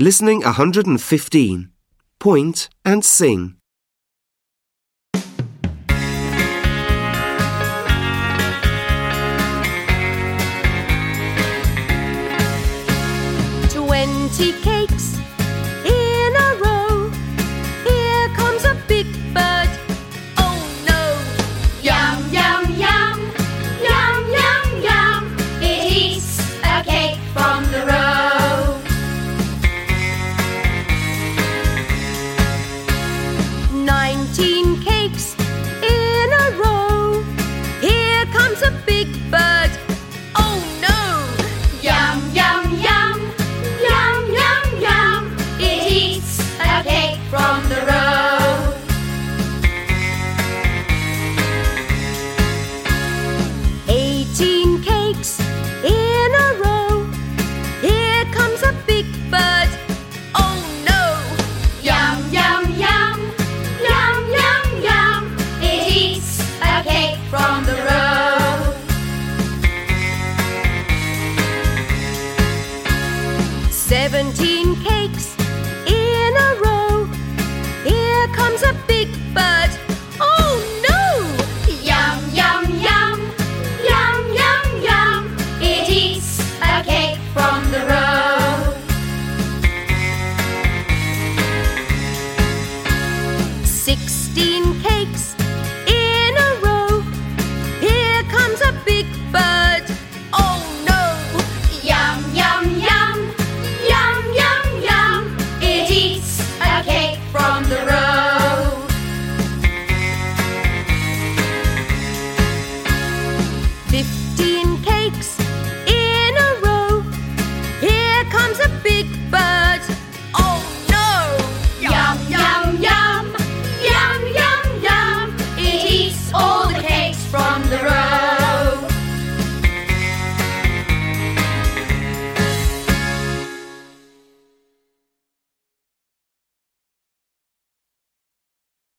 Listening 115. Point and sing. Cakes in a row. Here comes a big bird. Oh no! Yum, yum, yum. Yum, yum, yum. It eats a cake from the row. 19 cakes in a row. Here comes a big bird. Oh no! Yum, yum, yum. Yum, yum, yum. It eats a cake from the row. 18 cakes in a row. Here comes a big bird. Oh no! Yum, yum, yum. Yum, yum, yum. It eats a cake from the row. 17 cakes